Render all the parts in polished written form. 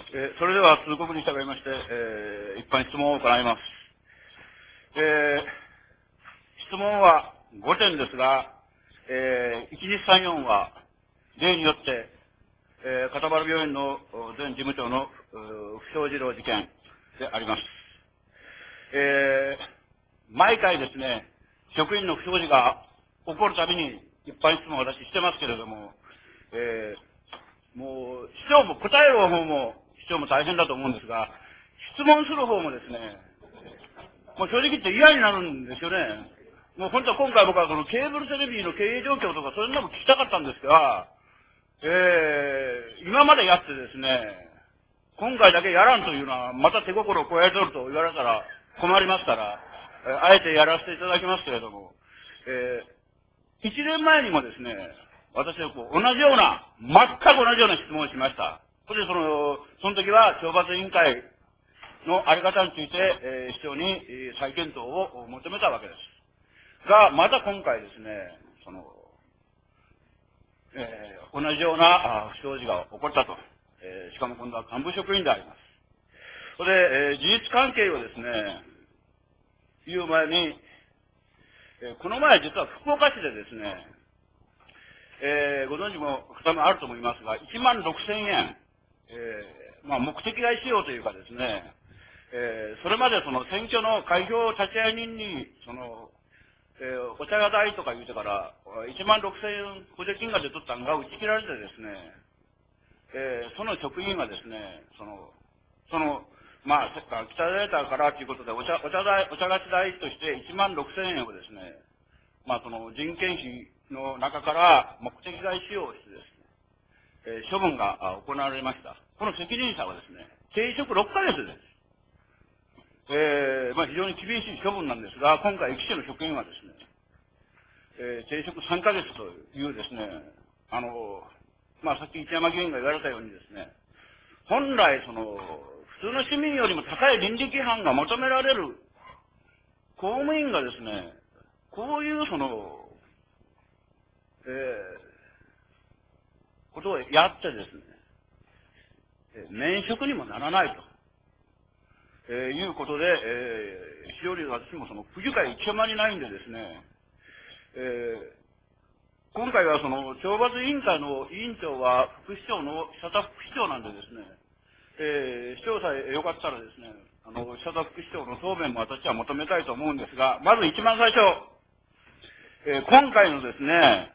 それでは通告に従いまして、一般質問を行います。質問は5点ですが、1、2、3、4は、例によって、片原病院の前事務長の不祥事労事件であります。毎回ですね、職員の不祥事が起こるたびに一般質問を私してますけれども、もう、市長も答える方も、市長も大変だと思うんですが、質問する方もですね、もう正直言って嫌になるんですよね。もう本当は今回僕はそのケーブルテレビの経営状況とかそういうのも聞きたかったんですが、今までやってですね、今回だけやらんというのは、また手心を加えとると言われたら困りますから、あえてやらせていただきますけれども、1年前にもですね、私は同じような、全く同じような質問をしました。それでその時は懲罰委員会のあり方について、市長に再検討を求めたわけです。が、また今回ですね、同じような不祥事が起こったと。しかも今度は幹部職員であります。それで、事実関係をですね、言う前に、この前実は福岡市でですね、ご存知も方もあると思いますが、16,000円、目的外使用というかですね、それまでその選挙の開票立会人に、お茶屋代とか言うてから、16,000円補助金が出とったんが打ち切られてですね、その職員がですね、鍛えられたからということで、お茶菓子代として16,000円をですね、人件費の中から目的外使用をしてですね、処分が行われました。この責任者はですね、停職6ヶ月です。非常に厳しい処分なんですが、今回、駅士の職員はですね、停職3ヶ月というですね、さっき市山議員が言われたようにですね、本来普通の市民よりも高い倫理規範が求められる公務員がですね、こういうことをやってですね、免職にもならないと、いうことで、非常に私も不愉快一万にないんでですね、今回は懲罰委員会の委員長は副市長の久田副市長なんでですね、市長さえよかったらですね、久田副市長の答弁も私は求めたいと思うんですが、まず一番最初、今回のですね、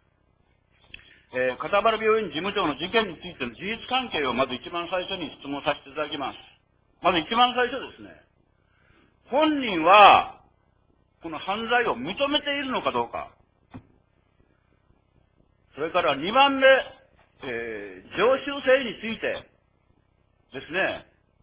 片原病院事務長の事件についての事実関係をまず一番最初に質問させていただきます。まず一番最初ですね、本人は、この犯罪を認めているのかどうか。それから2番目、常習性についてですね、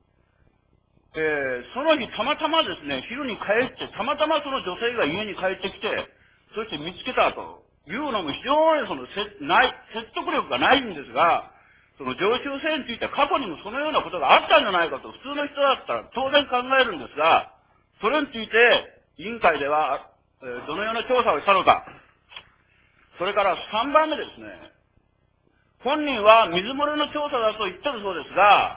その日たまたまですね、昼に帰って、たまたまその女性が家に帰ってきて、そして見つけたというのも非常に説得力がないんですが、その常習性については過去にもそのようなことがあったんじゃないかと普通の人だったら当然考えるんですが、それについて委員会では、どのような調査をしたのか。それから3番目ですね。本人は水漏れの調査だと言ってるそうですが、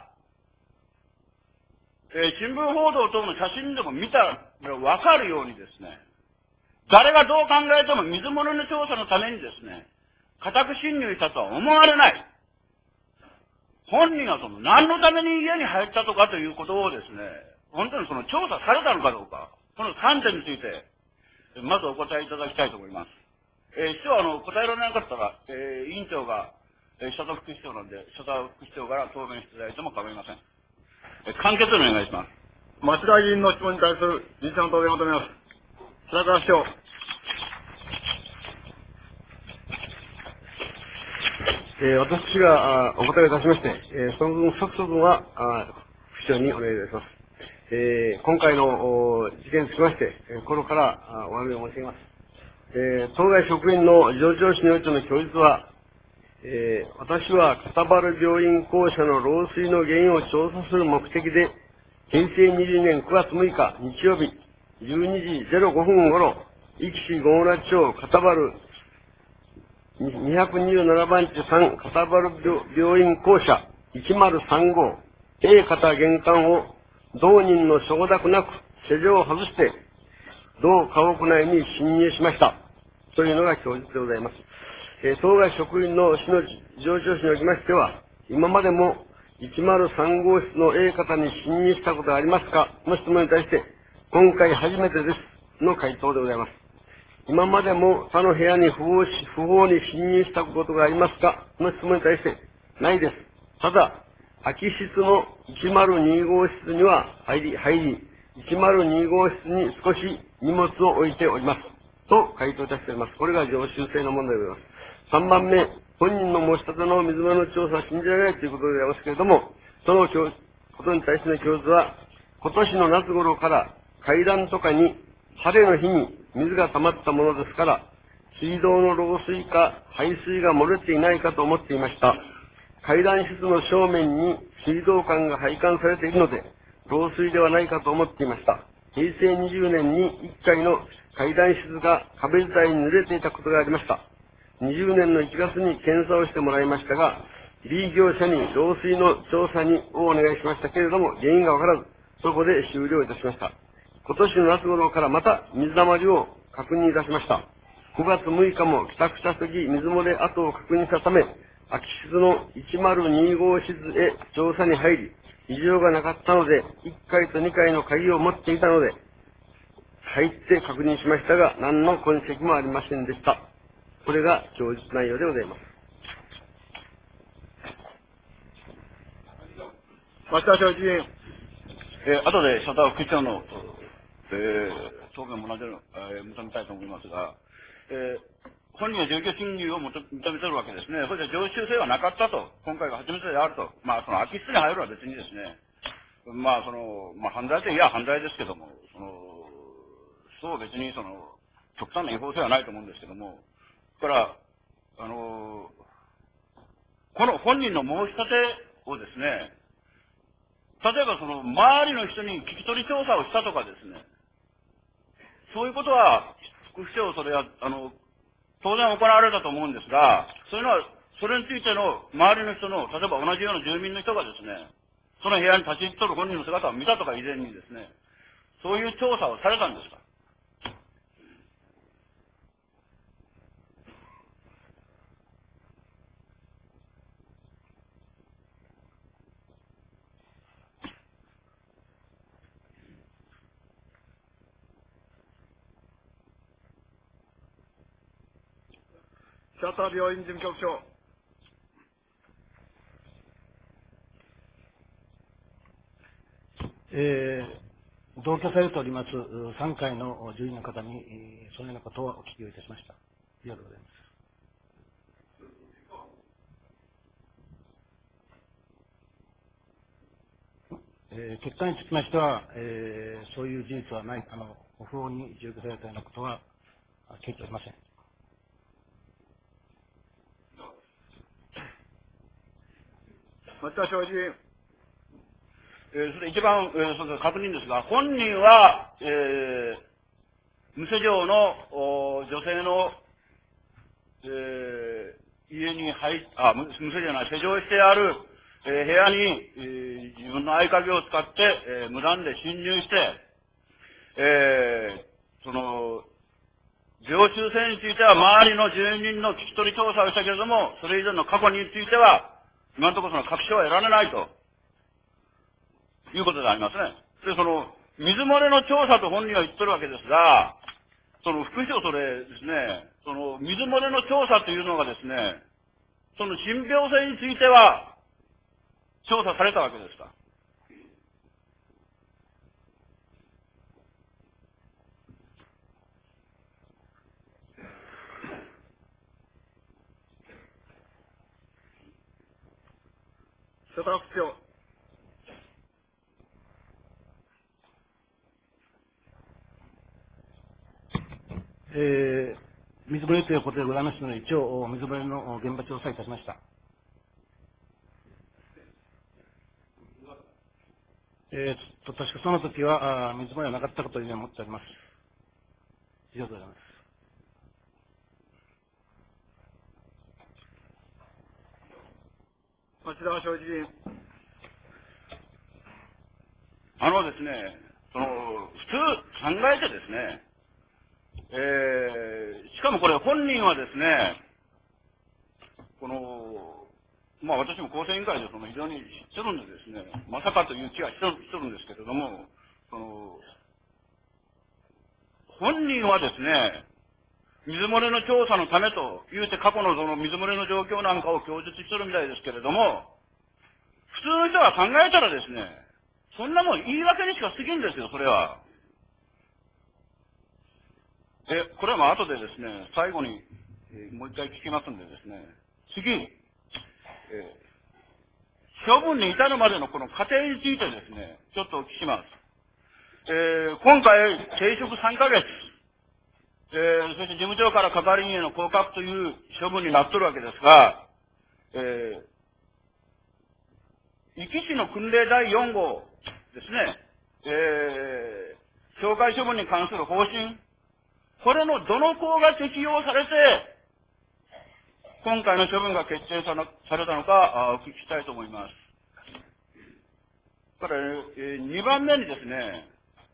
新聞報道等の写真でも見たらわかるようにですね、誰がどう考えても水漏れの調査のためにですね、家宅侵入したとは思われない。本人が何のために家に入ったとかということをですね、本当に調査されたのかどうか、この3点について、まずお答えいただきたいと思います。市長は答えられなかったら、委員長が、久田副市長なんで、久田副市長から答弁していただいても構いません。簡潔にお願いします。 町田議員の質問に対する事実の答弁を求めます。白川市長。 私がお答えいたしまして、その分、即速は副市長にお願いいたします。今回の事件につきまして、心からお詫びを申し上げます。当該職員の事情聴取においての供述は、私は片原病院校舎の漏水の原因を調査する目的で、平成22年9月6日日曜日12時05分頃、壱岐市郷村町片原227番地3片原病院校舎103号 A 方玄関を同人の承諾なく施錠を外して、同家屋内に侵入しました。というのが供述でございます。当該職員の市の事情聴取におきましては、今までも103号室の A 方に侵入したことがありますかの質問に対して、今回初めてですの回答でございます。今までも他の部屋に不法に侵入したことがありますかの質問に対して、ないです。ただ、空き室の102号室には入り、102号室に少し荷物を置いております。と回答いたしております。これが常習性の問題でございます。3番目、本人の申し立ての水間の調査は信じられないということでございますけれども、そのことに対しての供述は、今年の夏頃から階段とかに晴れの日に水が溜まったものですから、水道の漏水か排水が漏れていないかと思っていました。階段室の正面に水道管が配管されているので、漏水ではないかと思っていました。平成20年に1回の階段室が壁伝いに濡れていたことがありました。20年の1月に検査をしてもらいましたが、B 業者に漏水の調査をお願いしましたけれども、原因がわからず、そこで終了いたしました。今年の夏頃からまた水溜まりを確認いたしました。5月6日も帰宅した時、水漏れ跡を確認したため、空き室の102号室へ調査に入り、異常がなかったので、1階と2階の鍵を持っていたので、入って確認しましたが、何の痕跡もありませんでした。これが供述内容でございます。 町田省議員。 後で佐田副長の、答弁も同じように、認めたいと思いますが、本人は住居侵入を認めているわけですね。それで常習性はなかったと、今回が初めてであると。まあ、その空き室に入るのは別にですね、まあ、犯罪といえば犯罪ですけども、そう別に極端な違法性はないと思うんですけども、だから、この本人の申し立てをですね、例えば周りの人に聞き取り調査をしたとかですね、そういうことは、副市長、それは、当然行われたと思うんですが、そういうのは、それについての周りの人の、例えば同じような住民の人がですね、その部屋に立ち入っとる本人の姿を見たとか以前にですね、そういう調査をされたんですか。 白田病院事務局長。 同居されております3階の住人の方に、そのようなことをお聞きをいたしました。以上でございます。結果につきましては、そういう事実はない、不法に住居されたようなことは聞いておりません。 町田省議員。 それ一番、確認ですが、本人は、無施錠の女性の、家に無施錠な施錠してある、部屋に、自分の合鍵を使って、無断で侵入して、常習性については周りの住人の聞き取り調査をしたけれども、それ以前の過去については、今のところ確証は得られないと。いうことでありますね。で、水漏れの調査と本人は言ってるわけですが、副市長それですね、水漏れの調査というのがですね、信憑性については、調査されたわけですか。 佐田副長。 水漏れということでございますので、一応、水漏れの現場調査いたしました。確かその時は、水漏れはなかったことに思っております。以上でございます。 町田省議員。 ですね、普通考えてですね、しかもこれ本人はですね、私も構成委員会で非常に知ってるんでですね、まさかという気はしてるんですけれども、本人はですね、水漏れの調査のためと言うて過去の水漏れの状況なんかを供述してるみたいですけれども、普通の人が考えたらですね、そんなもん言い訳にしか過ぎんですよ、それは。これは後でですね、最後に、もう一回聞きますんでですね、次、処分に至るまでのこの過程についてですね、ちょっとお聞きします。今回、停職3ヶ月、そして事務長から係員への降格という処分になっとるわけですが、壱岐市の訓令第4号ですね、懲戒処分に関する方針、これのどの項が適用されて、今回の処分が決定されたのか、お聞きしたいと思います。これ、2番目にですね、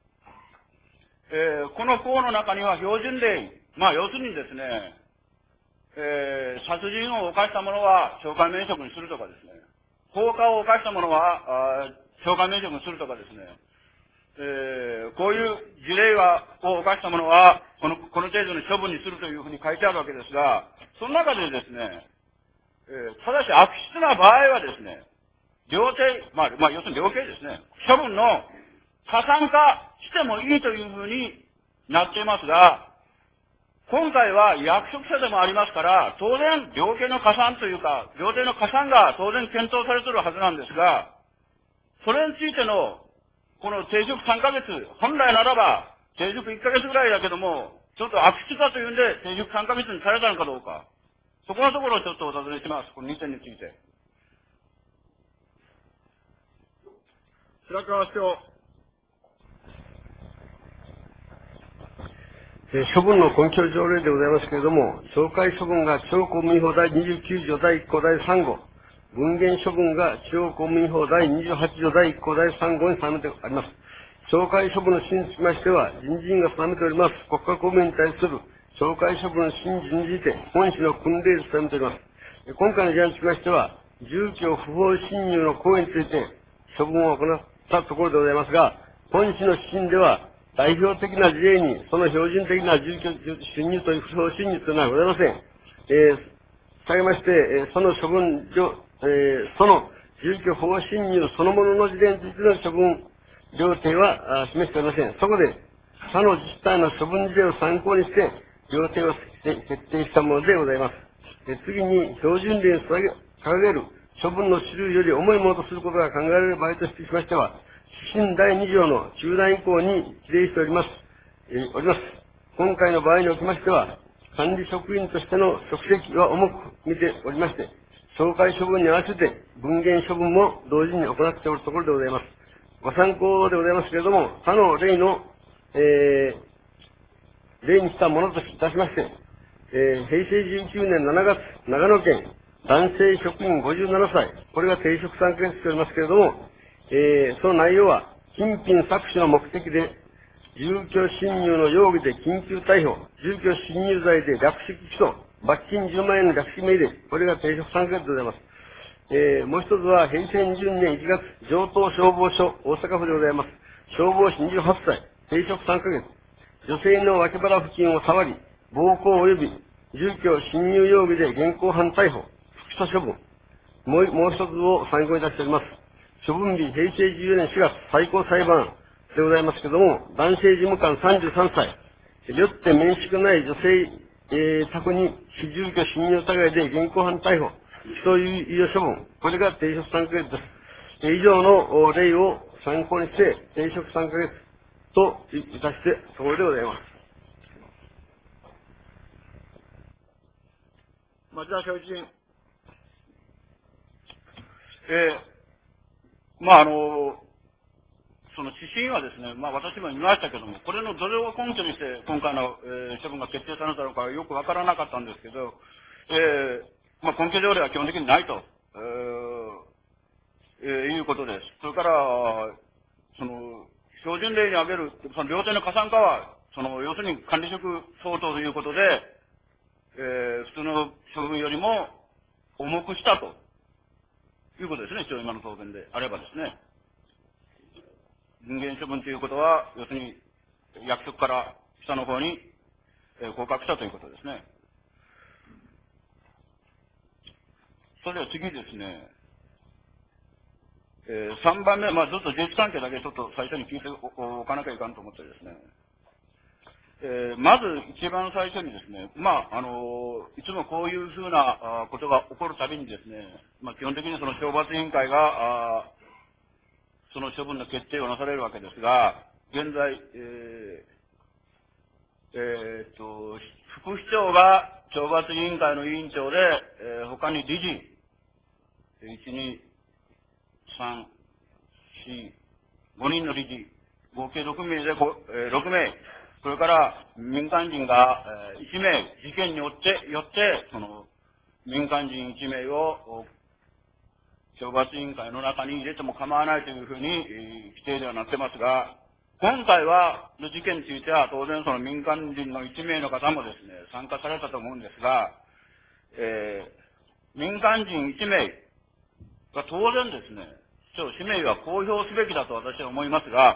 この項の中には標準例、要するにですね、殺人を犯した者は懲戒免職にするとかですね、放火を犯した者は懲戒免職にするとかですね、こういう事例を犯した者はこの程度の処分にするというふうに書いてあるわけですが、その中でですね、ただし悪質な場合はですね、要するに量刑ですね、処分の加算化してもいいというふうになっていますが、今回は役職者でもありますから、当然、量刑の加算というか、量刑の加算が当然検討されているはずなんですが、それについての、この停職3ヶ月、本来ならば、停職1ヶ月ぐらいだけども、ちょっと悪質だというんで、停職3ヶ月にされたのかどうか、そこのところをちょっとお尋ねします。この2点について。 白川市長。 処分の根拠条例でございますけれども、懲戒処分が地方公務員法第29条第1項第3号、分限処分が地方公務員法第28条第1項第3号に定めてあります。懲戒処分の審につきましては、人事院が定めております国家公務員に対する懲戒処分の審事について、本市の訓令で定めております。今回の事案につきましては、住居不法侵入の行為について処分を行ったところでございますが、本市の指針では、代表的な事例に、その標準的な住居侵入という不法侵入というのはございません。したがいまして、その処分上、その住居不法侵入そのものの事例についての処分量定は示しておりません。そこで、他の自治体の処分事例を参考にして、量定を設定したものでございます。次に、標準例に掲げる処分の種類より重いものとすることが考えられる場合としましては、指針第2条の中断以降に規定しております。今回の場合におきましては、管理職員としての職責は重く見ておりまして、懲戒処分に合わせて分限処分も同時に行っておるところでございます。ご参考でございますけれども、他の例の、例にしたものといたしまして、平成19年7月、長野県、男性職員57歳、これが停職3ヶ月しておりますけれども、その内容は、金品搾取の目的で、住居侵入の容疑で緊急逮捕、住居侵入罪で略式起訴、罰金10万円の略式命令、これが停職3ヶ月でございます。もう一つは、平成22年1月、城東消防署、大阪府でございます。消防士28歳、停職3ヶ月。女性の脇腹付近を触り、暴行及び住居侵入容疑で現行犯逮捕、不起訴処分。もう一つを参考にいたしております。処分日、平成14年4月、最高裁判でございますけれども、男性事務官33歳、よって面識のない女性、宅に非住居侵入疑いで現行犯逮捕、起訴猶予処分、これが停職3ヶ月です。以上の例を参考にして、停職3ヶ月といたして、そこでございます。 町田正一員。 その指針はですね、私も見ましたけども、これのどれを根拠にして今回の、処分が決定されたのかよくわからなかったんですけど、根拠条例は基本的にないと、いうことです。それから、 標準例に挙げる、その料亭の加算化は、要するに管理職相当ということで、普通の処分よりも重くしたということですね、一応今の答弁であればですね。人間処分ということは、要するに役職から下の方に降格したということですね。それでは次ですね。3番目、ずっと事実関係だけちょっと最初に聞いておかなきゃいかんと思ってですね。まず一番最初にですね、いつもこういうふうなことが起こるたびにですね、基本的にその懲罰委員会が、その処分の決定をなされるわけですが、現在、副市長が懲罰委員会の委員長で、他に理事、1、2、3、4、5人の理事、合計6名で、6名、それから民間人が1名、事件によって、その民間人1名を懲罰委員会の中に入れても構わないというふうに規定ではなってますが、今回の事件については当然その民間人の1名の方もですね、参加されたと思うんですが、民間人1名が当然ですね、市長氏名は公表すべきだと私は思いますが、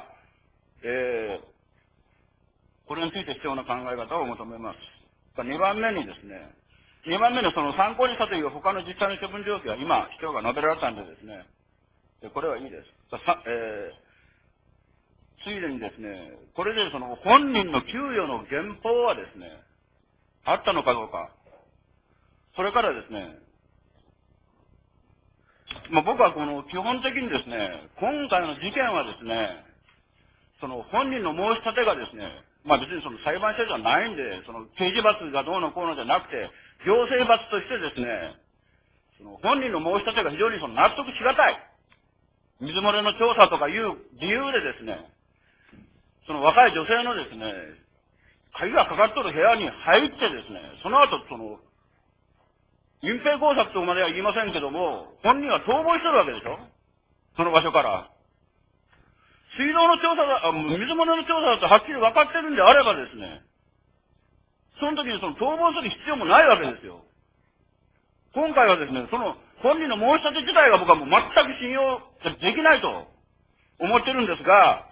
これについて必要な考え方を求めます。2番目にですね、2番目のその参考にしたという他の実際の処分状況は今、市長が述べられたんでですね、これはいいです。ついでにですね、これでその本人の給与の原法はですね、あったのかどうか。それからですね、僕はこの基本的にですね、今回の事件はですね、その本人の申し立てがですね、別にその裁判所じゃないんで、その刑事罰がどうのこうのじゃなくて、行政罰としてですね、その本人の申し立てが非常にその納得しがたい。水漏れの調査とかいう理由でですね、その若い女性のですね、鍵がかかっとる部屋に入ってですね、その後その、隠蔽工作とまでは言いませんけども、本人は逃亡してるわけでしょ？その場所から。水道の調査だ、水漏れの調査だとはっきり分かってるんであればですね、その時にその逃亡する必要もないわけですよ。今回はですね、その本人の申し立て自体が僕はもう全く信用できないと思ってるんですが、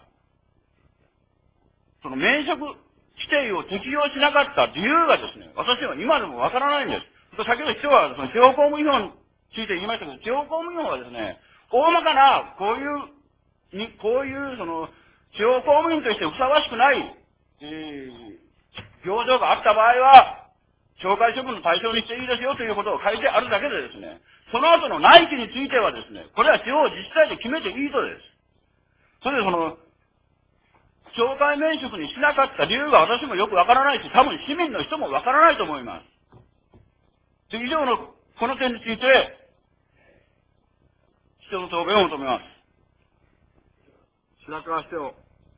その免職規定を適用しなかった理由がですね、私は今でも分からないんです。先ほど市長はその地方公務員法について言いましたけど、地方公務員法はですね、大まかなこういうその地方公務員としてふさわしくない、行状があった場合は、懲戒処分の対象にしていいですよということを書いてあるだけでですね、その後の内規についてはですね、これは地方自治体で決めていいとです。それでその、懲戒免職にしなかった理由が私もよくわからないし、多分市民の人もわからないと思います。で、以上のこの点について、市長の答弁を求めます。 白川市長。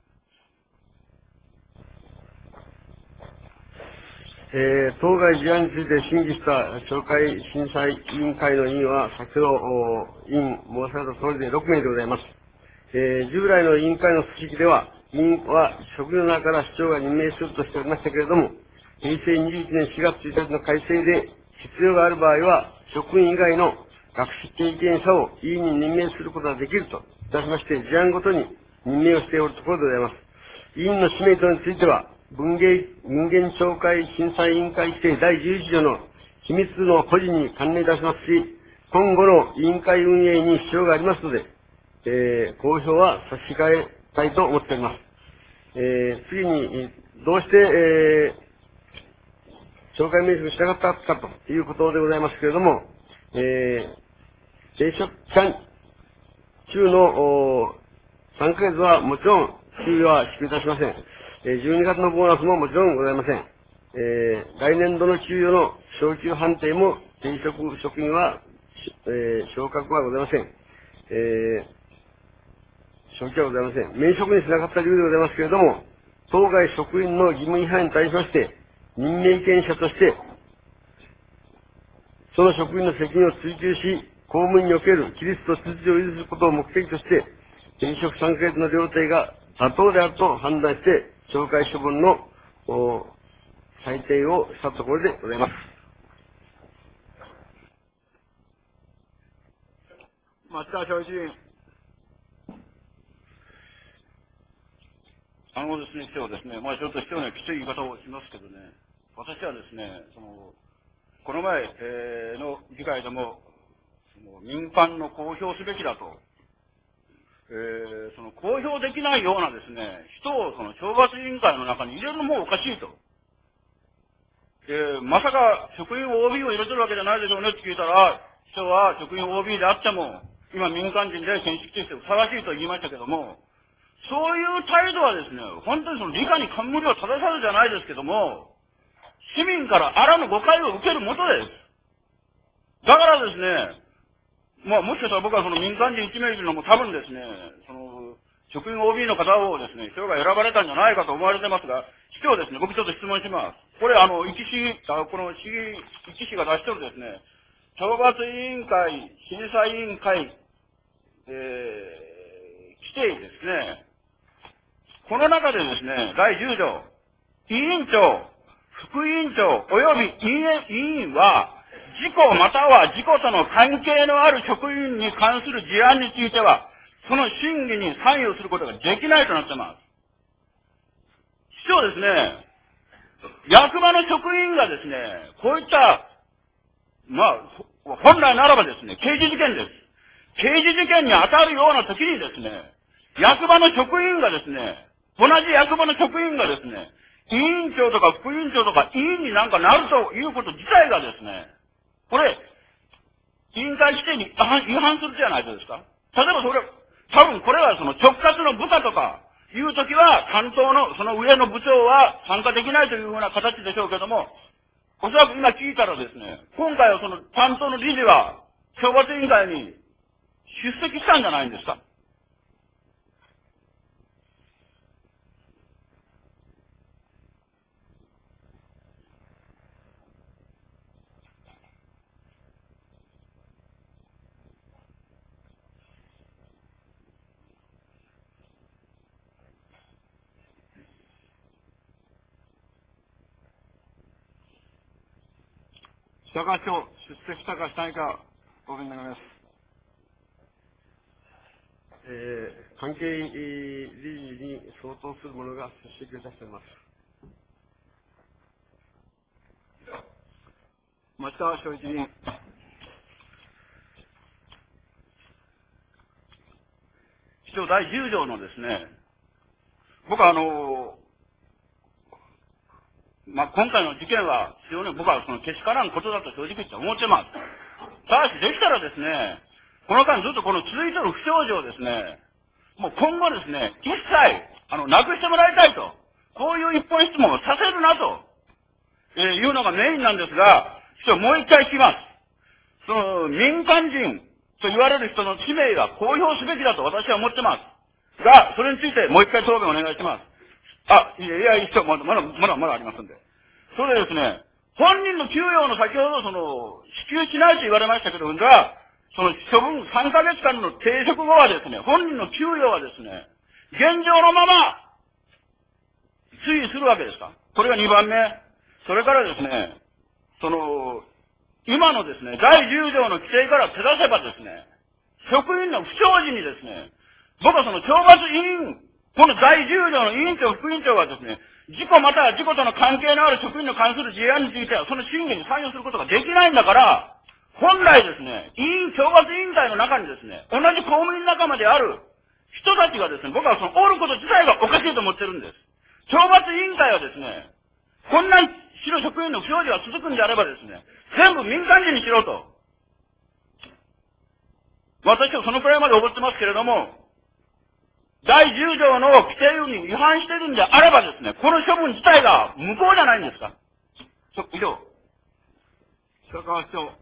当該事案について審議した懲戒審査委員会の委員は、先ほど委員申された通りで6名でございます。従来の委員会の組織では、委員は職員の中から市長が任命するとしておりましたけれども、平成21年4月1日の改正で必要がある場合は、職員以外の学識経験者を委員に任命することができるといたしまして、事案ごとに任命をしておるところでございます。委員の氏名等については、文言懲戒審査委員会規定第11条の秘密の保持に関連いたしますし、今後の委員会運営に支障がありますので、公表は差し控えたいと思っております。次に、どうして、懲戒免職しなかったかということでございますけれども、停職期間中の3ヶ月はもちろん給与は支給いたしません。12月のボーナスももちろんございません。来年度の給与の昇給判定も定職職員は、昇格はございません。昇給はございません。免職にしなかった理由でございますけれども、当該職員の義務違反に対しまして、任命権者として、その職員の責任を追及し、公務員における規律と秩序を維持することを目的として、転職3ヶ月の料亭が妥当であると判断して、懲戒処分の裁定をしたところでございます。 松川正一議員。 ですね、市長ですね、ちょっと市長にはきつい言い方をしますけどね、私はですね、この前、の議会でも、民間の公表すべきだと、公表できないようなですね、人を懲罰委員会の中に入れるのもおかしいと。まさか職員 OB を入れてるわけじゃないでしょうねって聞いたら、市長は職員 OB であっても、今民間人で見識としてふさわしいと言いましたけども、そういう態度はですね、本当に理科に冠を正さずじゃないですけども、市民からあらぬ誤解を受けるもとです。だからですね、もしかしたら僕は民間人1名いるのも多分ですね、職員 OB の方をですね、市長が選ばれたんじゃないかと思われてますが、市長ですね、僕ちょっと質問します。これ、この市市が出してるですね、懲罰委員会、審査委員会、規定ですね、この中でですね、第10条、委員長、副委員長及び委員は、事故または事故との関係のある職員に関する事案については、その審議に参与することができないとなっています。市長ですね、役場の職員がですね、こういった、本来ならばですね、刑事事件です。刑事事件に当たるような時にですね、役場の職員がですね、同じ役場の職員がですね、委員長とか副委員長とか委員になんかなるということ自体がですね、これ、委員会規定に違反するじゃないですか。例えば多分これは直轄の部下とかいうときは、担当のその上の部長は参加できないというふうな形でしょうけども、おそらく今聞いたらですね、今回は担当の理事は、懲罰委員会に出席したんじゃないんですか。 白川市長、出席したかしないか、答弁願います。 関係理事に相当する者が出席いたしております。 松川正一議員。 市長第10条のですね、僕は今回の事件は非常に僕はけしからんことだと正直言って思ってます。ただしできたらですね、この間ずっと続いている不祥事をですね、もう今後ですね、一切、なくしてもらいたいと。こういう一本質問をさせるなと、いうのがメインなんですが、市長もう一回聞きます。民間人と言われる人の氏名は公表すべきだと私は思ってます。が、それについてもう一回答弁お願いします。市長、まだありますんで。それでですね、本人の給与の先ほど支給しないと言われましたけど、が、処分3ヶ月間の停職後はですね、本人の給与はですね、現状のまま、推移するわけですか。これが2番目。それからですね、今のですね、第10条の規定から照らせばですね、職員の不祥事にですね、僕は懲罰委員、この第10条の委員長、副委員長はですね、事故または事故との関係のある職員に関する事案については、その審議に参与することができないんだから、本来ですね、懲罰委員会の中にですね、同じ公務員仲間である人たちがですね、僕はおること自体がおかしいと思ってるんです。懲罰委員会はですね、こんな市の職員の不祥事が続くんであればですね、全部民間人にしろと。私はそのくらいまで思ってますけれども、第10条の規定に違反しているんであればですね、この処分自体が無効じゃないんですか。以上。 白川市長。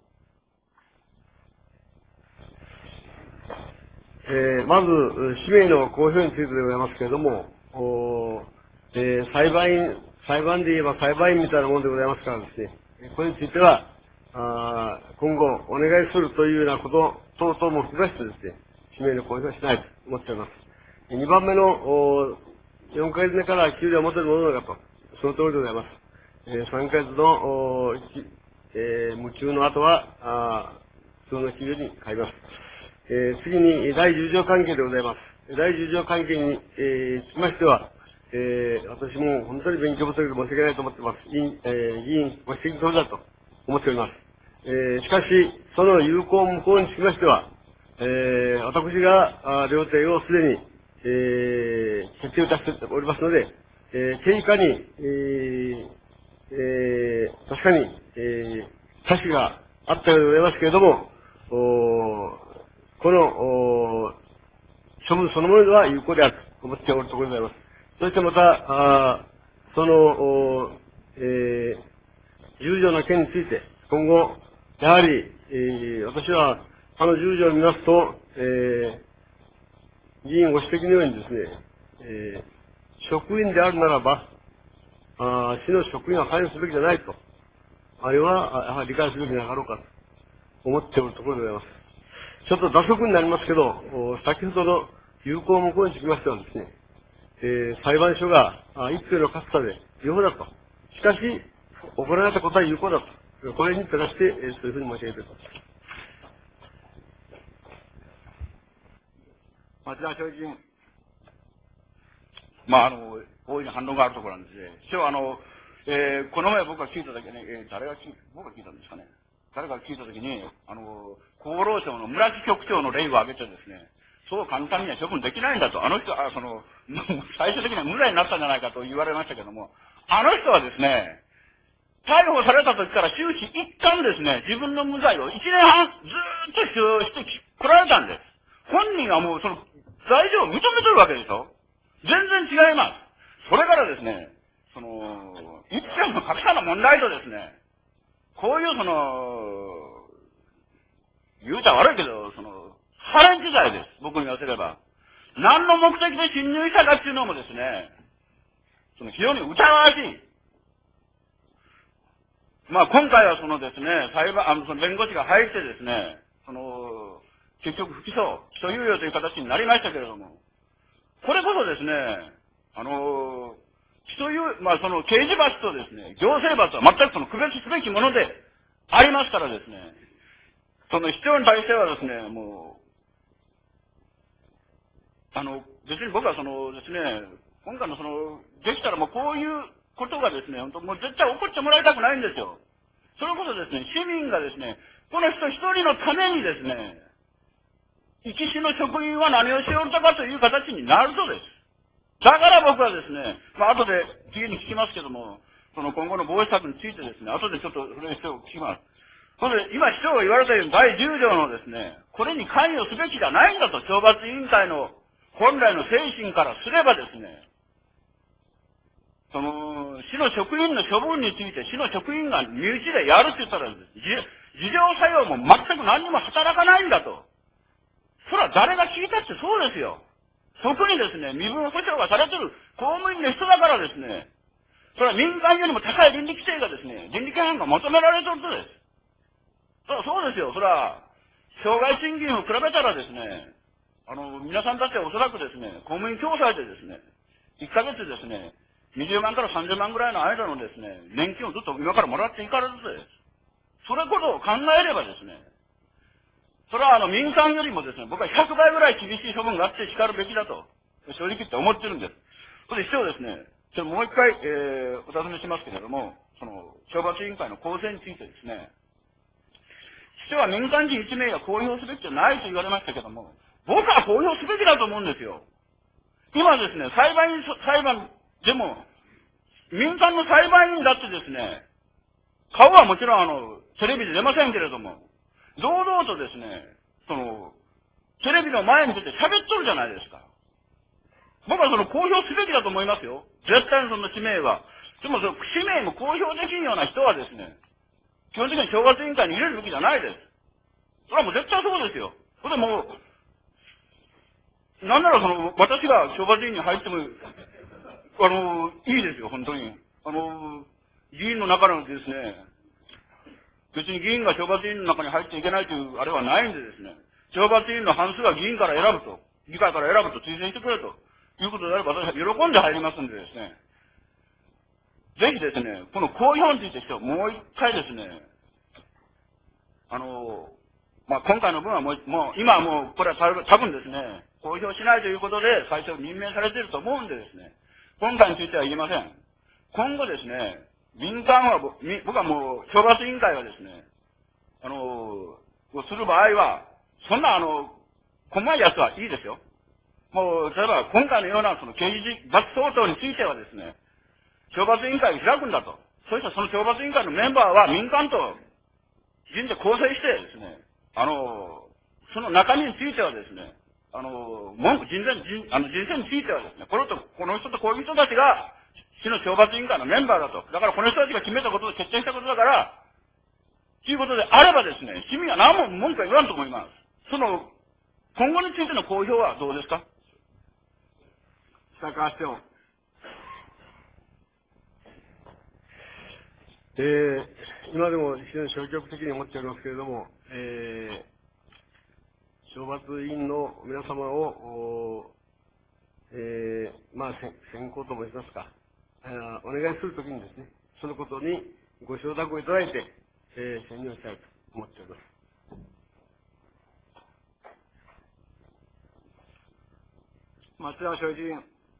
まず、氏名の公表についてでございますけれども、裁判で言えば裁判員みたいなものでございますからですね、これについては、今後お願いするというようなこと等々も含めてですね、氏名の公表はしないと思っております。 2番目の4ヶ月目から給料を元に戻るのかと、その通りでございます。3ヶ月の無給の後は、普通の給与に変えます。次に、第10条関係でございます。第10条関係に、つきましては、私も本当に勉強不足で申し訳ないと思っています。議員ご指摘の通りだと思っております。しかし、その有効無効につきましては、私が両手をすでに、決定をいたしておりますので、経過に、確かに、差しがあったようでございますけれども、この、処分そのものでは有効であると思っておるところでございます。そしてまた、その、10条の件について、今後、やはり、私は、10条を見ますと、議員ご指摘のようにですね、職員であるならば、市の職員は関与すべきじゃないと、あれは、やはり理解すべきでなかろうかと思っておるところでございます。ちょっと打足になりますけど、先ほどの有効無効につきましてはですね、裁判所が一票の格差で違法だと。しかし、行われたことは有効だと。これに照らして、そういうふうに申し上げております。 町田正人。大いに反論があるところなんですね。一応この前僕が聞いたときに、僕が聞いたんですかね。誰が聞いたときに、厚労省の村木局長の例を挙げてですね、そう簡単には処分できないんだと。あの人は、最終的には無罪になったんじゃないかと言われましたけども、あの人はですね、逮捕された時から終始一貫ですね、自分の無罪を1年半ずーっと主張してこられたんです。本人はもう罪状を認めてるわけでしょ。全然違います。それからですね、一票の格差の問題とですね、こういう言うたら悪いけど、ハレンチ罪です。僕に言わせれば。何の目的で侵入したかっていうのもですね、非常に疑わしい。今回はですね、弁護士が入ってですね、結局起訴猶予という形になりましたけれども、これこそですね、起訴猶予、刑事罰とですね、行政罰は全く区別すべきものでありますからですね、市長に対してはですね、もう、別に僕はですね、今回のできたらもうこういうことがですね、本当もう絶対起こってもらいたくないんですよ。それこそですね、市民がですね、この人一人のためにですね、一市の職員は何をしておるのかという形になるとです。だから僕はですね、後で次に聞きますけども、今後の防止策についてですね、後でちょっとそれを聞きます。それで、今市長が言われたように第10条のですね、これに関与すべきじゃないんだと、懲罰委員会の本来の精神からすればですね、市の職員の処分について市の職員が身内でやるって言ったらです、自浄作用も全く何にも働かないんだと。それは誰が聞いたってそうですよ。特にですね、身分保障がされてる公務員の人だからですね、それは民間よりも高い倫理規定がですね、倫理規範が求められてるとです。そうですよ。それは、障害賃金を比べたらですね、皆さんたちはおそらくですね、公務員共済でですね、1ヶ月ですね、20万から30万ぐらいの間のですね、年金をずっと今からもらっていかれるとです。それこそ考えればですね、それは民間よりもですね、僕は100倍ぐらい厳しい処分があって叱るべきだと、正直言って思ってるんです。それで市長ですね、もう一回、お尋ねしますけれども、懲罰委員会の構成についてですね、市長は民間人1名が公表すべきじゃないと言われましたけども、僕は公表すべきだと思うんですよ。今ですね、裁判でも、民間の裁判員だってですね、顔はもちろんテレビで出ませんけれども、堂々とですね、テレビの前に出て喋っとるじゃないですか。僕は公表すべきだと思いますよ。絶対にその氏名は。でも氏名も公表できんような人はですね、基本的に懲罰委員会に入れるべきじゃないです。それはもう絶対そうですよ。それでもう、なんなら私が懲罰委員に入っても、いいですよ、本当に。議員の中のですね、別に議員が懲罰委員の中に入っていけないというあれはないんでですね、懲罰委員の半数は議員から選ぶと。 議会から選ぶと推薦してくれということであれば、私は喜んで入りますんでですね、ぜひですね、この公表についてもう一回ですね、今回の分はもう今はもう、これは多分ですね、公表しないということで最初任命されていると思うんでですね、今回については言えません。今後ですね、民間は、僕はもう、懲罰委員会はですね、する場合は、そんな細いやつはいいですよ。もう、例えば今回のようなその刑事罰相当についてはですね、懲罰委員会を開くんだと。そしてその懲罰委員会のメンバーは民間と人で構成してですね、その中身についてはですね、人選についてはですね、この人とこういう人たちが、市の懲罰委員会のメンバーだと。だからこの人たちが決めたことで決定したことだから、ということであればですね、市民は何も文句は言わんと思います。今後についての公表はどうですか？ 白川市長。 今でも非常に消極的に思っておりますけれども、懲罰委員の皆様を、選考と申しますか、お願いするときにですね、そのことにご承諾をいただいて、選任をしたいと思っております。 松田正一議員。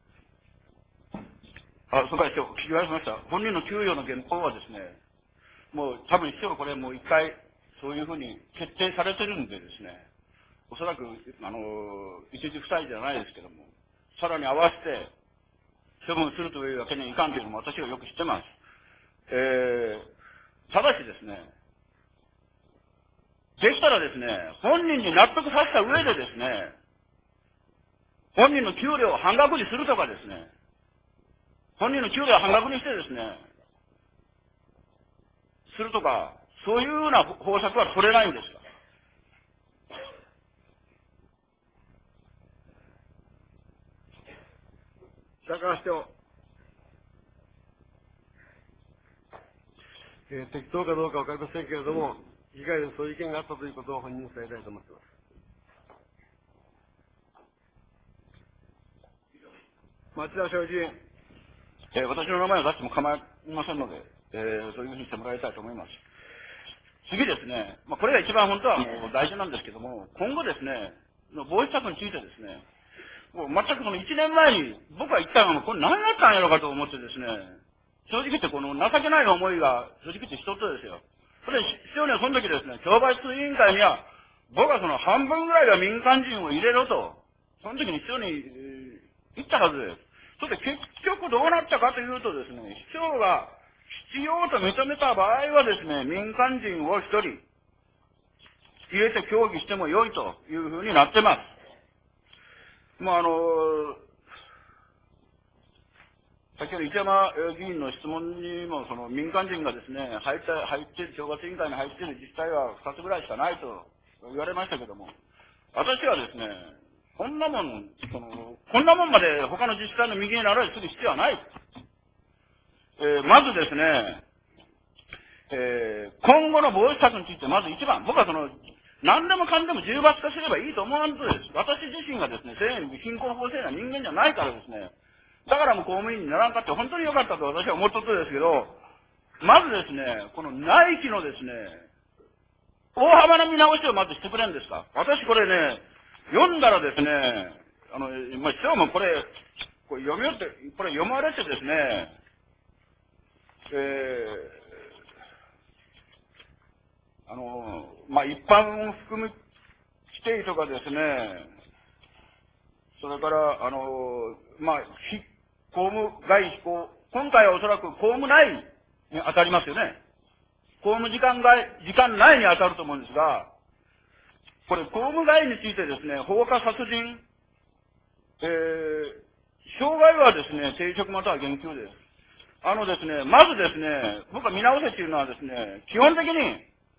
それから聞き返しました。本人の給与の原稿はですね、もう多分市長がこれもう一回そういうふうに決定されてるんでですね、おそらく、一日不歳じゃないですけども、さらに合わせて処分するというわけにはいかんというのも私はよく知ってます。ただしですね、できたらですね、本人に納得させた上でですね、本人の給料を半額にするとかですね、本人の給料を半額にしてですね、するとか、そういうような方策は取れないんですか？ 白川市長。 適当かどうかわかりませんけれども、議会でそういう意見があったということを本人に伝えたいと思っています。 松田正一議員。 私の名前を出しても構いませんので、そういうふうにしてもらいたいと思います。次ですね、これが一番本当はもう大事なんですけども、今後ですね、防止策についてですね、もう全くその1年前に僕は言ったのこれ何やったんやろうかと思ってですね、正直言ってこの情けない思いが正直言って一つですよ。それ市長にはその時ですね、懲罰委員会には、僕はその半分ぐらいは民間人を入れろと、その時に市長に、言ったはずです。それで結局どうなったかというとですね、市長が必要と認めた場合はですね、民間人を一人入れて協議しても良いというふうになってます。先ほど池山議員の質問にも、その民間人がですね、懲罰委員会に入っている自治体は2つぐらいしかないと言われましたけども、私はですね、こんなもんまで他の自治体の右になられする必要はない。まずですね、今後の防止策について、まず一番、僕は何でもかんでも重罰化すればいいと思わんとです。私自身がですね、貧困法制な人間じゃないからですね、だからもう公務員にならんかって本当に良かったと私は思っとったんですけど、まずですね、この内規のですね、大幅な見直しをまずしてくれんですか。私これね、読んだらですね、市長もこれ読まれてですね、一般を含む規定とかですね、それから、公務外非公、今回はおそらく公務内に当たりますよね。公務時間内に当たると思うんですが、これ公務外についてですね、放火殺人、傷害はですね、定職または減給です。ですね、まずですね、僕は見直せっていうのはですね、基本的に、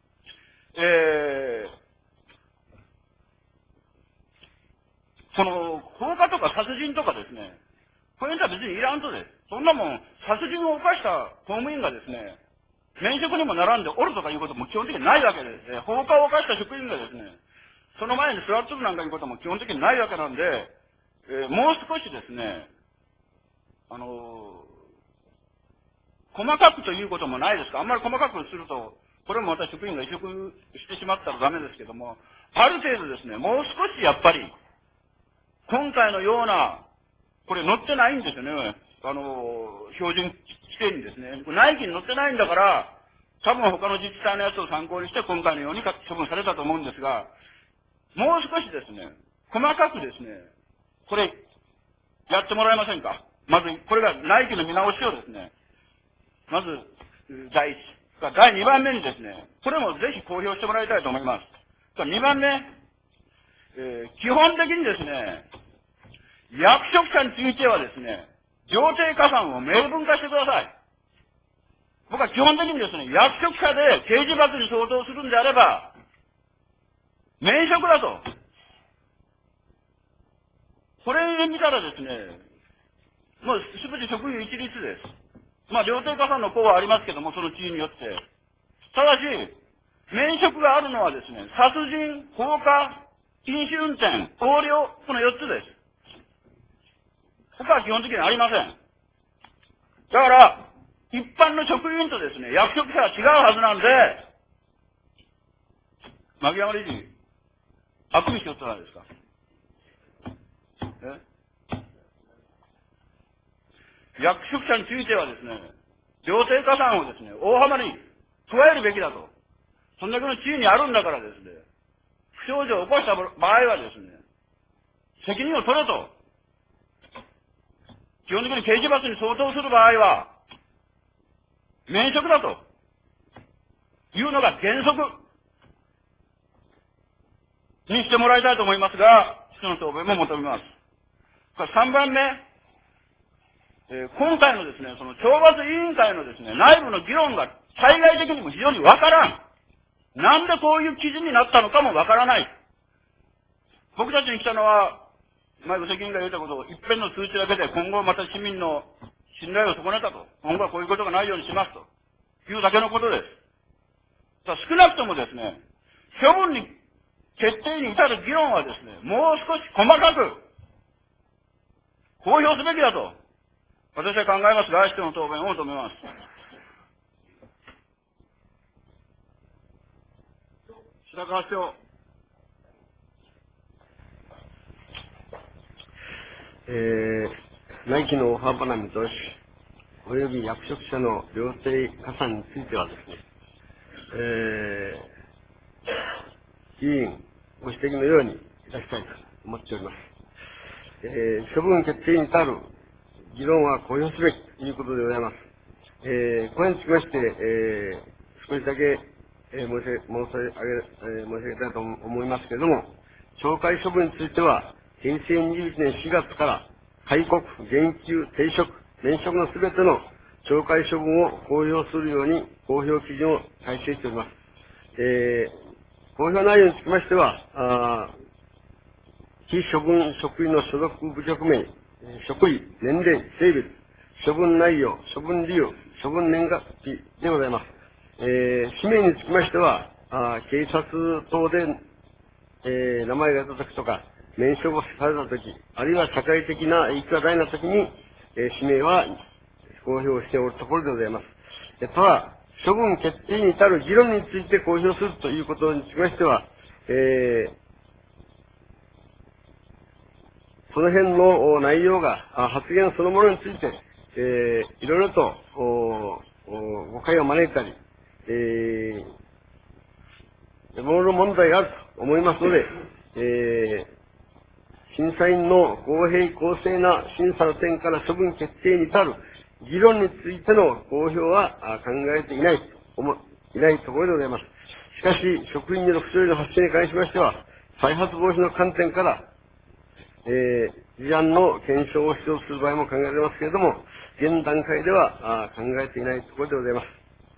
その、放火とか殺人とかですね、こういうのは別にいらんとです。そんなもん、殺人を犯した公務員がですね、免職にも並んでおるとかいうことも基本的にないわけですね。放火を犯した職員がですね、 その前に座っとるなんかいうことも基本的にないわけなんで、もう少しですね、細かくということもないですか。あんまり細かくすると、これもまた職員が移植してしまったらダメですけども、ある程度ですね、もう少しやっぱり、今回のような、これ載ってないんですよね。標準規定にですね。内規に載ってないんだから、多分他の自治体のやつを参考にして今回のように処分されたと思うんですが、もう少しですね、細かくですね、これ、やってもらえませんか。まず、これが内規の見直しをですね、まず、第一。第2番目にですね、これもぜひ公表してもらいたいと思います。2番目、基本的にですね、役職者についてはですね、料亭加算を明文化してください。僕は基本的にですね、役職者で刑事罰に相当するんであれば、免職だと。これ見たらですね、もうすべて職員一律です。まあ、料亭加算の項はありますけども、その地位によって。ただし、免職があるのはですね、殺人、放火、飲酒運転、横領、この4つです。他は基本的にありません。だから、一般の職員とですね、役職者は違うはずなんで、牧山理事、あくびしよったらですか。役職者についてはですね、料亭加算をですね、大幅に加えるべきだと。そんだけの地位にあるんだからですね、不祥事を起こした場合はですね、責任を取れと。基本的に刑事罰に相当する場合は、免職だというのが原則にしてもらいたいと思いますが、その答弁も求めます。3番目、今回のですね、その懲罰委員会のですね、内部の議論が対外的にも非常にわからん。なんでこういう記事になったのかもわからない。僕たちに来たのは、前ご責任が言ったことを一遍の通知だけで今後また市民の信頼を損ねたと。今後はこういうことがないようにしますというだけのことです。少なくともですね、処分に決定に至る議論はですね、もう少し細かく公表すべきだと私は考えますが、市長の答弁を求めます。 白川市長。 内規の大幅な見通し、及び役職者の料亭加算についてはですね、委員ご指摘のようにいたしたいと思っております。処分決定に至る議論は公表すべきということでございます。これにつきまして、少しだけ、申し上げたいと思いますけれども、懲戒処分については、平成21年4月から戒告、減給、停職、免職のすべての懲戒処分を公表するように公表基準を改正しております。公表内容につきましては、非処分職員の所属部局名、職位、年齢、性別、処分内容、処分理由、処分年月日でございます。氏名につきましては、警察等で、名前が出たときとか、免職をされたとき、あるいは社会的な影響が大なときに、氏名は公表しておるところでございます。ただ、処分決定に至る議論について公表するということにつきましては、その辺の内容が、発言そのものについて、いろいろと誤解を招いたり、いろいろ問題があると思いますので、審査員の公平公正な審査の点から処分決定に至る議論についての公表は考えていないところでございます。しかし、職員による不祥事の発生に関しましては、再発防止の観点から、事案の検証を必要とする場合も考えられますけれども、現段階では考えていないところでございます。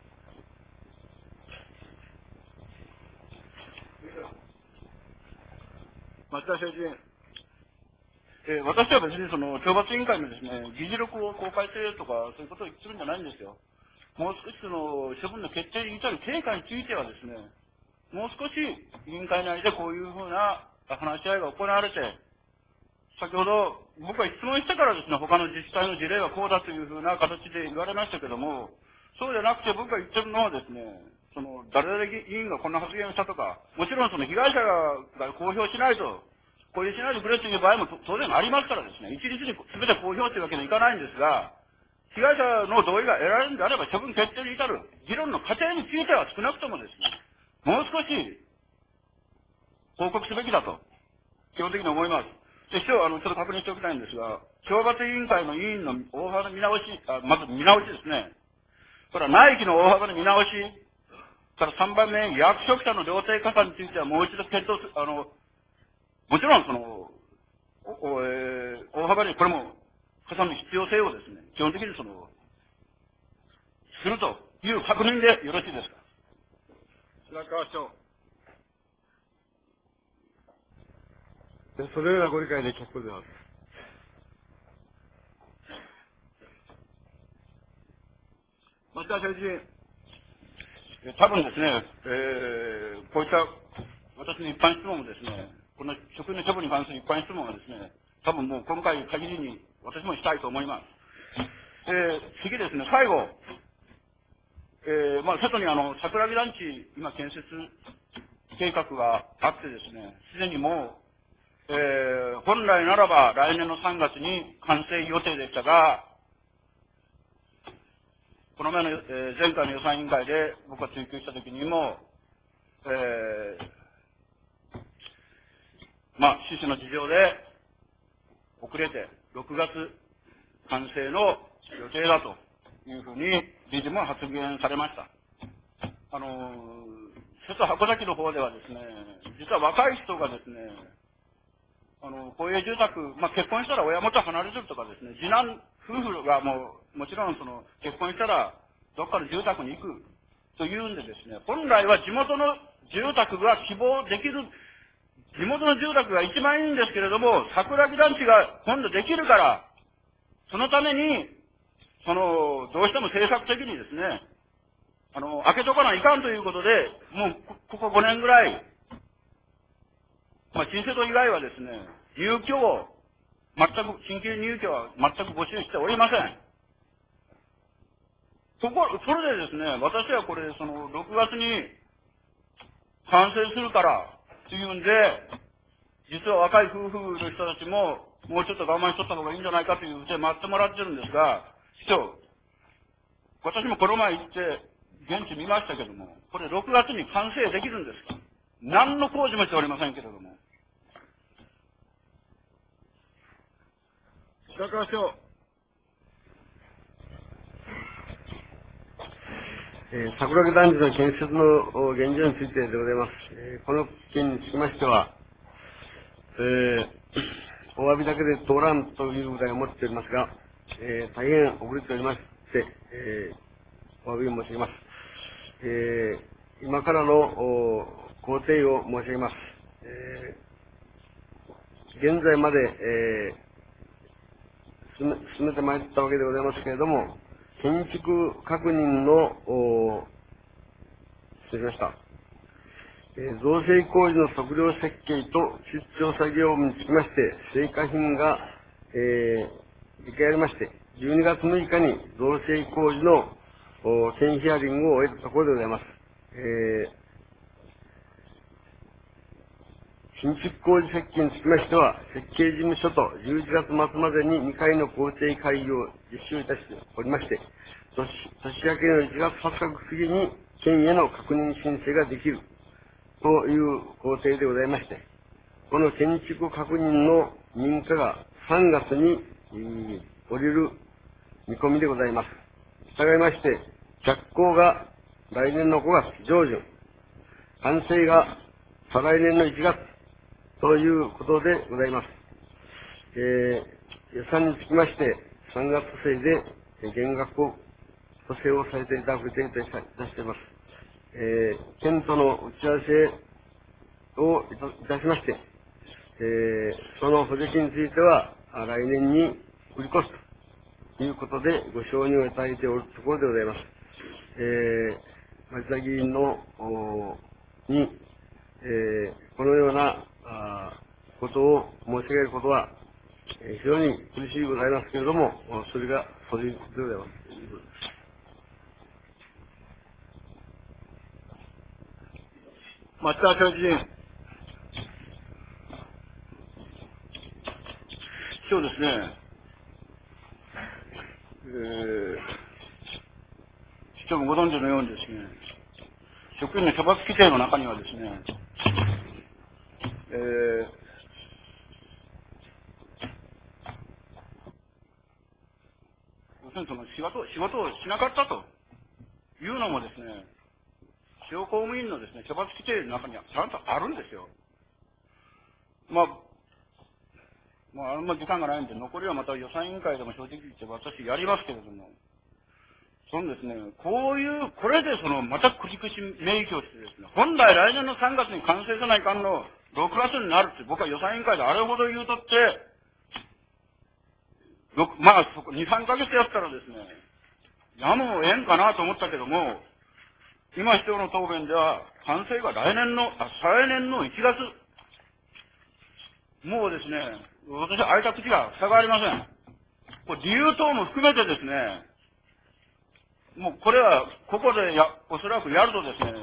町田政治委員。 私は別にその懲罰委員会のですね、議事録を公開するとか、そういうことを言ってるんじゃないんですよ。もう少しその処分の決定に至る経過についてはですね、 もう少し委員会内でこういうふうな話し合いが行われて、先ほど僕は質問したからですね、他の自治体の事例はこうだというふうな形で言われましたけども、そうじゃなくて僕が言ってるのはですね、誰々議員がこんな発言をしたとか、もちろん被害者が公表しないと、公表しないでくれという場合も当然ありますからですね、一律に全て公表というわけにはいかないんですが、被害者の同意が得られるのであれば処分決定に至る議論の過程については少なくともですね、もう少し報告すべきだと、基本的に思います。で、ちょっと確認しておきたいんですが、懲罰委員会の委員の大幅な見直し、まず見直しですね。これは内規の大幅な見直し、から3番目、役職者の料亭加算についてはもう一度検討する、もちろん大幅にこれも加算の必要性をですね、基本的にするという確認でよろしいですか。 白川市長。 そのようなご理解で結構でございます。 町田政治委員。 多分ですね、こういった私の一般質問もですね、この職員の処分に関する一般質問はですね、多分もう今回限りに私もしたいと思います。次ですね、最後、外に桜木団地、今建設計画があってですね、すでにもう、本来ならば来年の3月に完成予定でしたが、この前の、前回の予算委員会で僕が追及したときにも、趣旨の事情で遅れて6月完成の予定だというふうに理事も発言されました。瀬戸箱崎の方ではですね、実は若い人がですね、公営住宅、結婚したら親元離れるとかですね、次男夫婦がもちろん結婚したらどっかの住宅に行くというんでですね、本来は地元の住宅が希望できる、地元の住宅が一番いいんですけれども、桜木団地が今度できるから、そのために、どうしても政策的にですね、開けとかないかんということで、もうここ5年ぐらい、新瀬戸以外はですね、入居を、新規入居は全く募集しておりません。それでですね、私はこれ、6月に完成するからっていうんで、実は若い夫婦の人たちも、もうちょっと我慢しとった方がいいんじゃないかというて待ってもらってるんですが、市長、私もこの前行って、現地見ましたけども、これ6月に完成できるんですか？何の工事もしておりませんけれども。 白川市長。 桜木団地の建設の現状についてでございます。この件につきましては、お詫びだけで通らんというぐらい思っておりますが、大変遅れておりまして、お詫びを申し上げます。今からの工程を申し上げます。現在まで、進めてまいったわけでございますけれども、建築確認の、失礼しました。造成工事の測量設計と出張作業につきまして、成果品が、出来上がりまして、12月6日に造成工事の検ヒアリングを終えたところでございます。新築工事設計につきましては、設計事務所と11月末までに2回の工程会議を実施いたしておりまして、年明けの1月20日過ぎに県への確認申請ができるという工程でございまして、この建築確認の認可が3月に降りる見込みでございます。したがいまして、着工が来年の5月上旬、完成が再来年の1月ということでございます。予算につきまして、3月制で減額を補正をさせていただく予定といたしております。県との打ち合わせをいたしまして、その補助金については、来年に繰り越すということで、ご承認をいただいておるところでございます。町田議員のに、このようなことを申し上げることは、非常に苦しいございますけれども、それがそれでございます。 町田正一議員。 そうですね。市長もご存知のようにですね、職員の処罰規定の中にはですね、要するにその仕事をしなかったというのもですね、地方公務員のですね、処罰規定の中にはちゃんとあるんですよ。まあ、あんまり時間がないんで、残りはまた予算委員会でも正直言って私やりますけれども、そのですね、これでまたくじくしめいきをしてですね、本来来年の3月に完成せないかんの6月になるって僕は予算委員会であれほど言うとって、まあ、2、3ヶ月やったらですね、やむをえんかなと思ったけども、今市長の答弁では、完成が再来年の1月。もうですね、私は開いた口が塞がありません。これ理由等も含めてですね、もうこれは、ここでおそらくやるとですね、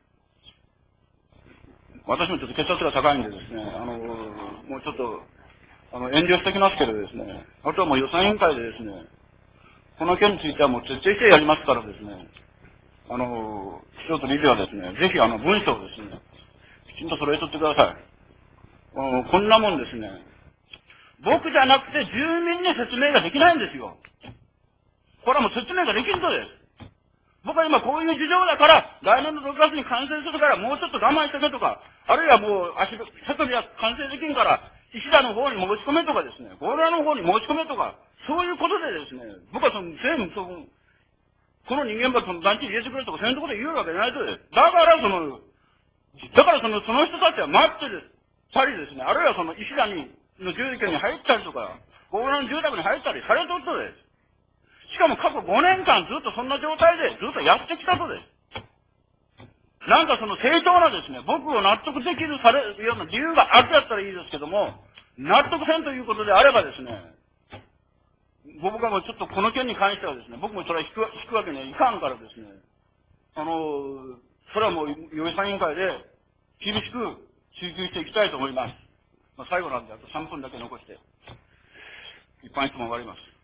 私もちょっと血圧が高いんでですね、もうちょっと、遠慮してきますけどですね、あとはもう予算委員会でですね、この件についてはもう徹底してやりますからですね、市長と理事はですね、ぜひ文書をですね、きちんと揃えとってください。こんなもんですね、僕じゃなくて住民に説明ができないんですよ。これはもう説明ができんとです。僕は今こういう事情だから、来年の6月に完成するからもうちょっと我慢してけとか、あるいはもう手取りは完成できんから、石田の方に申し込めとかですね、ゴーラの方に申し込めとか、そういうことでですね、僕は全部この人間ば団地に入れてくれとか、そういうところで言うわけないとです。だからその人たちは待ってたりですね、あるいは石田の住居に入ったりとか、ゴーラの住宅に入ったりされとるとです。しかも過去5年間ずっとそんな状態でずっとやってきたとです。なんか正当なですね、僕を納得できるような理由があるやったらいいですけども、納得せんということであればですね、僕はもうちょっとこの件に関してはですね、僕もそれは引くわけにはいかんからですね、それはもう予算委員会で厳しく追及していきたいと思います。まあ、最後なんであと3分だけ残して、一般質問終わります。